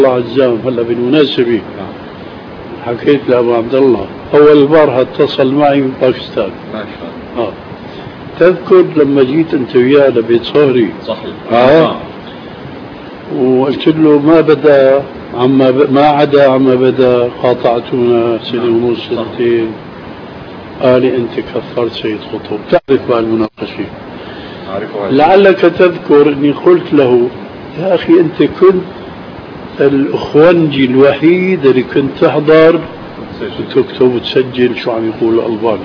الله عزام هلا بالمناسبة حكيت لأبو عبد الله أول مرة اتصل معي من باكستان. ما شاء الله. تذكر لما جيت أنت وياه لبيت صهري؟ صحيح. وقلت له ما عدا عما بدا قاطعتونا سنة ونص سنتين. قال لي أنت كفرت سيد قطب. تعرف مع المناقشة لعلك تذكر أني قلت له يا أخي أنت كنت الأخوانجي الوحيد اللي كنت تحضر وتكتب وتسجل شو عم يقول الألباني،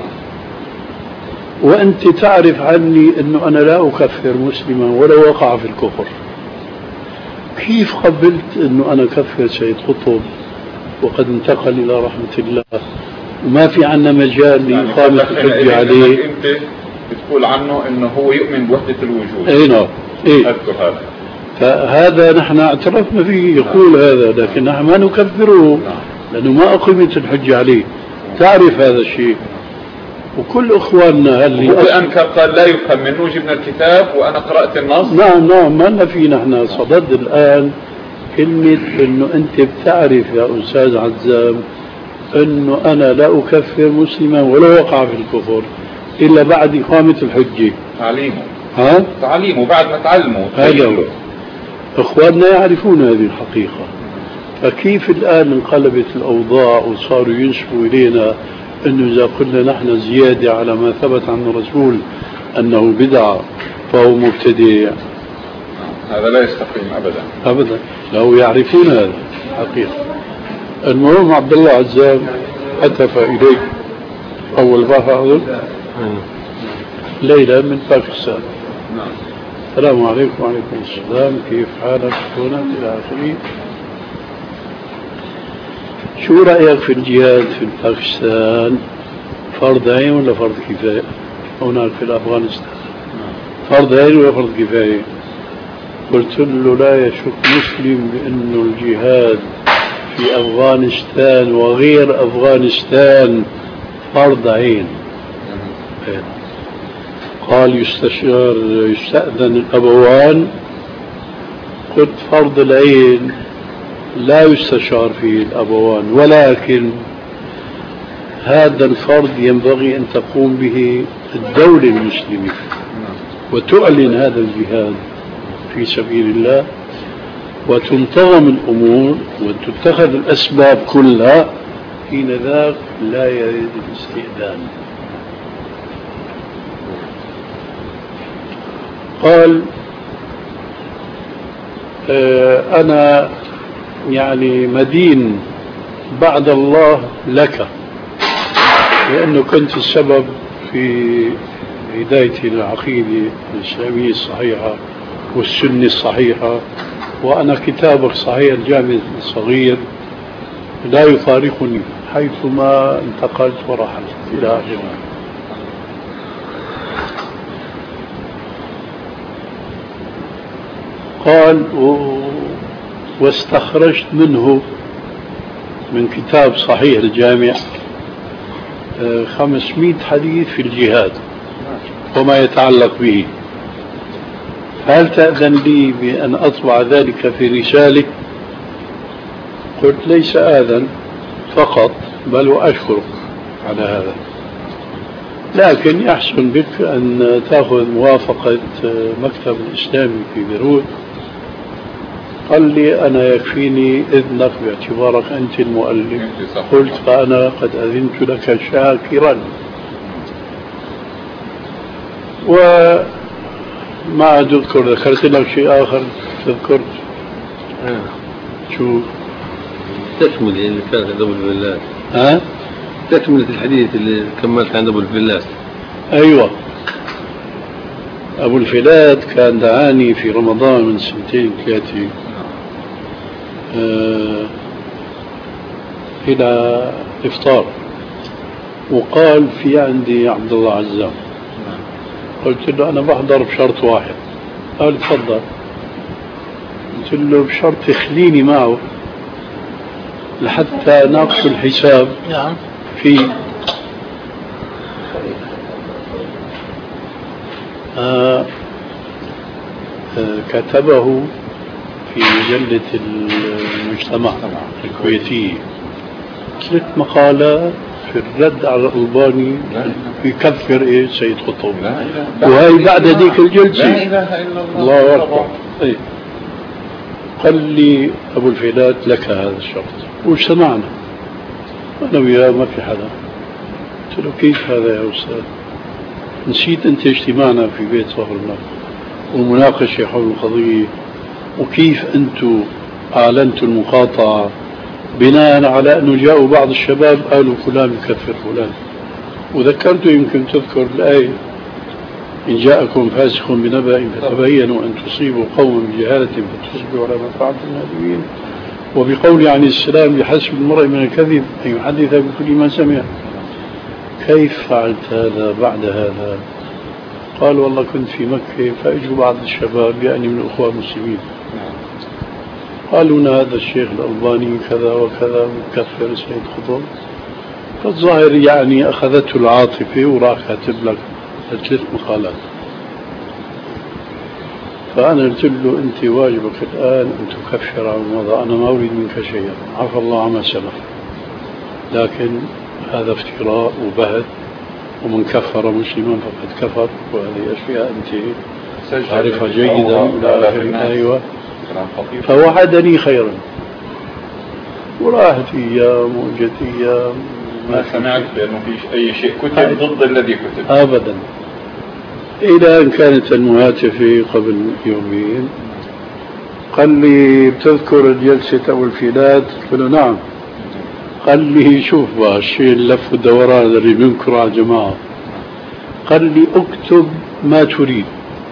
وأنت تعرف عني أنه أنا لا أكفر مسلما ولا وقع في الكفر. كيف قبلت أنه أنا كفر سيد قطب وقد انتقل إلى رحمة الله وما في عنا مجال لإقامة الحجة عليه؟ أنت بتقول عنه أنه هو يؤمن بوحدة الوجود. أي نعم. أذكر هذا. فهذا نحن اعترفنا فيه يقول هذا، لكن نحن ما نكفره لأنه ما أقيمت الحجة عليه. تعرف هذا الشيء. وكل إخواننا اللي أنكر قال لا يفهم منه، جبنا الكتاب وأنا قرأت النص. نعم ما لنا فيه نحن صدد الآن كلمة أنه أنت بتعرف يا أستاذ عزام أنه أنا لا أكفر مسلما ولا وقع في الكفر إلا بعد إقامة الحجة. تعليمه بعد ما تعلموا. هذا هو. إخواننا يعرفون هذه الحقيقة. فكيف الآن انقلبت الأوضاع وصاروا ينسبوا إلينا أنه إذا قلنا نحن زيادة على ما ثبت عن الرسول أنه بدعة فهو مبتدع؟ هذا لا يستقيم أبدا. لو يعرفون هذا حقيقة. المهم عبد الله عزام هتف إليك أول مرة ليلة من باكستان. السلام عليكم. وعليكم السلام، كيف حالك هنا إلى آخره. شو رأيك في الجهاد في باكستان؟ فرض عين ولا فرض كفاية؟ هناك في أفغانستان فرض عين ولا فرض كفاية؟ قلت له لا يشك مسلم بأنه الجهاد في أفغانستان وغير أفغانستان فرض عين. قال يستأذن الأبوان. قلت فرض العين لا يستشار فيه الأبوان، ولكن هذا الفرض ينبغي أن تقوم به الدولة المسلمة وتعلن هذا الجهاد في سبيل الله وتنتظم الأمور وتتخذ الأسباب كلها. حين ذاك لا يريد الاستئذان. قال أنا يعني مدين بعد الله لك لأنه كنت السبب في هدايتي للعقيدة الإسلامية الصحيحة والسنة الصحيحة، وأنا كتابك صحيح الجامع الصغير لا يفارقني حيثما انتقلت ورحلت إلى آخره. قال واستخرجت منه من كتاب صحيح الجامع 500 حديث في الجهاد وما يتعلق به. هل تأذن لي بأن أطبع ذلك في رسالة؟ قلت ليس آذن فقط بل وأشكرك على هذا، لكن يحسن بك أن تأخذ موافقة مكتب الإسلامي في بيروت. قال لي أنا يكفيني إذنك باعتبارك أنت المؤلف. قلت فأنا قد أذنت لك شاكرا. وما أذكر ذكرت لك شيء آخر تذكرت. شو تكمل اللي كانت عند أبو الفلاس؟ تكملة الحديث اللي كملت عند أبو الفلاس. أيوة، أبو الفلات كان دعاني في رمضان من 2-3 إلى إفطار، وقال في عندي عبد الله عزام. قلت له أنا بحضر بشرط واحد. قال تفضل. قلت له بشرط يخليني معه لحتى ناقش الحساب في كتبه في مجلة المجتمع الكويتية 3 مقالات في الرد على الألباني يكفر إيه سيد قطب، وهي بعد ذيك الجلسة. لا إله إلا الله أكبر. إيه. قال لي أبو الفيلات لك هذا الشرط، واجتمعنا أنا وياه ما في حدا. قلت له كيف هذا يا أستاذ؟ نسيت أنت اجتماعنا في بيت صهر النفط ومناقشة حول القضية، وكيف أنتم أعلنتوا المقاطعة بناء على أنه جاءوا بعض الشباب قالوا فلان يكفر فلان، وذكرته يمكن تذكر الآية إن جاءكم فاسق بنبأ فتبينوا أن تصيبوا قوما بجهالة فتصبحوا على ما فعلتم نادمين، وبقول عليه السلام بحسب المرء من الكذب أن يحدث بكل ما سمع. كيف فعلت هذا بعد هذا؟ قال والله كنت في مكة فأجوا بعض الشباب يعني من الأخوة المسلمين قالوا لنا هذا الشيخ الألباني كذا وكذا مكفر سيد قطب، فالظاهر يعني أخذته العاطفة وراح كاتب لك 3 مقالات. فأنا قلت له أنت واجبك الآن أن تكفر عن مضى، أنا ما أريد منك شيئا، عفى الله عما سلف، لكن هذا افتراء وبهت، ومن كفر مسلما فقد كفر، وهذه أشياء أنت تعرفها جيدا إلى آخر الآية. فوعدني خيرا وراحت أيام وجت أيام ما سمعت بأنه في أي شيء كتب ضد الذي كتب أبدا، إلى أن كانت المهاتفة قبل يومين قال لي بتذكر جلسة أبو الفيلات؟ قلت له نعم. قال لي شوف بقى الشيء اللف والدوران اللي بينكر على الجماعة، قال لي اكتب ما تريد،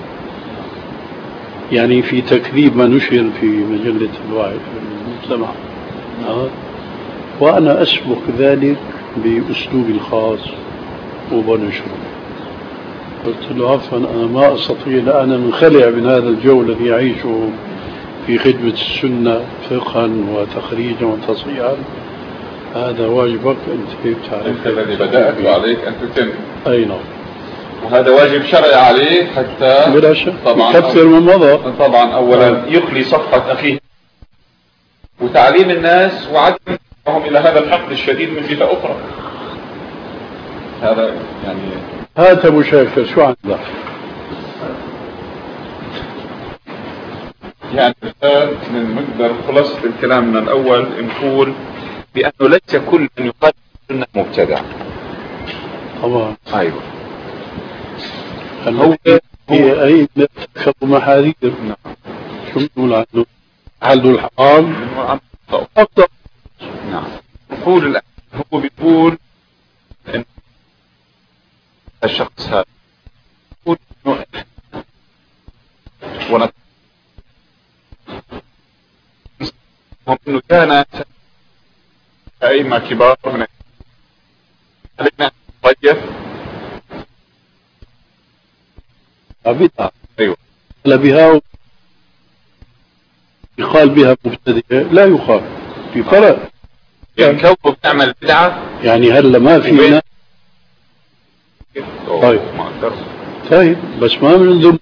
يعني في تكذيب ما نشر في مجلة الوعي في المجتمع، وأنا أسبق ذلك بأسلوبي الخاص وبنشره. قلت له عفوا أنا ما أستطيع، أنا منخلع من هذا الجو الذي يعيشه في خدمة السنة فقها وتخريجا وتصحيحا، هذا واجبك أنت تعرف، أنت الذي بدأت وعليك أن تتم. أي نعم، وهذا واجب شرعي عليك حتى بلا شك طبعا يكفر من مضى. طبعا أولا يخلي صفحة أخيه وتعليم الناس وعدم هم إلى هذا الحقد الشديد من جهة أخرى. هذا يعني هات أبو شاكر شو عندك؟ يعني من مقدر خلاصة الكلام من الأول نقول بأنه ليس كل من يقال السنة مبتدع. طبعا أيوة. هو هي أي محاذير. شو نقول عنه؟ حل الحرام أفضل. نعم. نقول الآن هو بيقول إن الشخص هذا يقول إنه كان أئمة كبار من علينا طيب بدعة. أيوة. لا بها يقال بها مبتدئة، لا يقال في فرق يعني كونه بتعمل بدعة يعني هلا ما فينا. طيب بس ما بنذم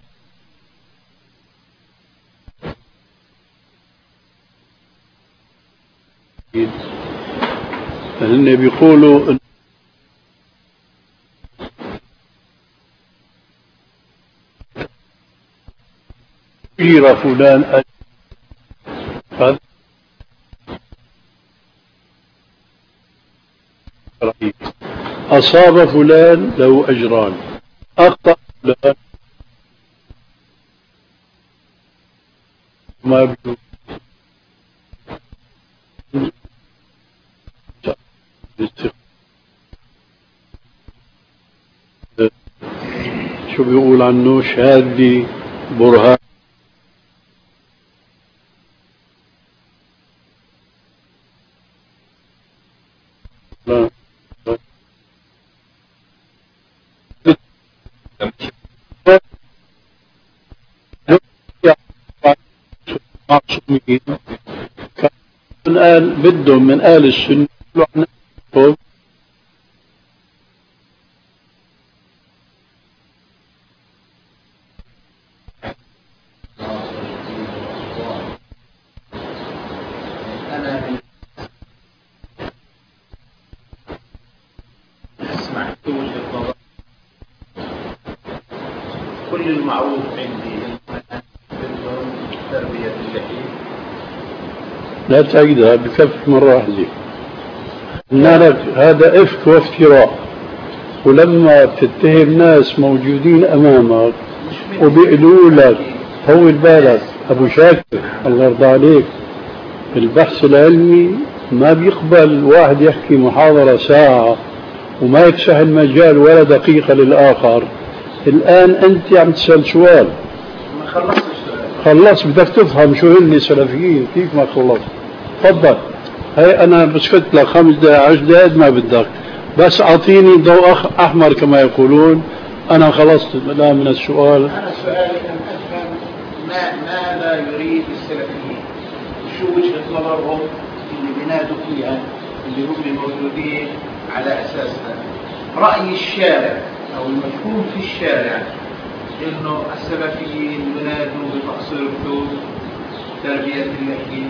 هن بيقولوا أجير فلان أصاب فلان له أجران، أخطأ فلان ما بدو شو بيقول عنه شهادي برهان معصومين. كان آل بدهم من آل السنة أنا أسمع وجهة نظر كل المعروف عندي تربية اللحية. لا تعيدها بكف مرة واحدة. هذا إفك وافتراء، ولما تتهم ناس موجودين أمامك وبيقولوا لك طول بالك أبو شاكر الله يرضى عليك، البحث العلمي ما بيقبل واحد يحكي محاضرة ساعة وما يفسح المجال ولا دقيقة للآخر. الآن أنت عم تسأل سؤال ما خلصتش. خلص، بدك تفهم شو هن السلفيين كيف ما خلص. تفضل، هي أنا بسكت لك 5 دقائق 10 دقائق ما بدك، بس أعطيني ضوء أحمر كما يقولون. أنا خلصت الآن من السؤال. أنا سؤالي أن أفهم ماذا يريد السلفيين، شو وجهة نظرهم اللي بينادوا فيها، اللي هم موجودين على أساسها. رأي الشارع أو المفهوم في الشارع إنه السلفيين بينادوا بتقصير الحدود، تربية اللحية،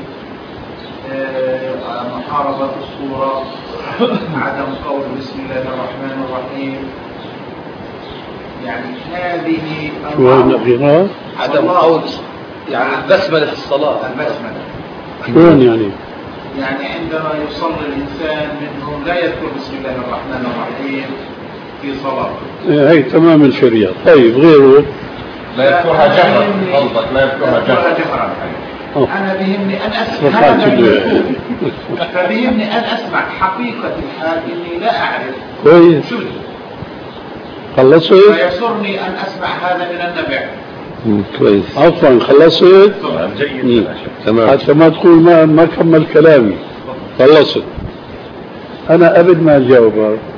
محاربة الصورة، عدم قول بسم الله الرحمن الرحيم. يعني هذه عدم قول يعني البسملة في الصلاة. البسملة شلون يعني؟ يعني عندما يصلي الإنسان منهم لا يذكر بسم الله الرحمن الرحيم في صلاته. هي تمام الشريعة. طيب غيره؟ لا يذكرها جهرا. قصدك لا يذكرها جهرا. أنا بيهمني أن أسمع، فبيهمني أن أسمع حقيقة الحال إني لا أعرف. كويس. شو خلصت؟ فيسرني أن أسمع هذا من النبع. كويس. عفوا خلصت؟ جيد. تمام. حتى ما تقول ما كمل كلامي. خلصت. أنا قبل ما أجاوبك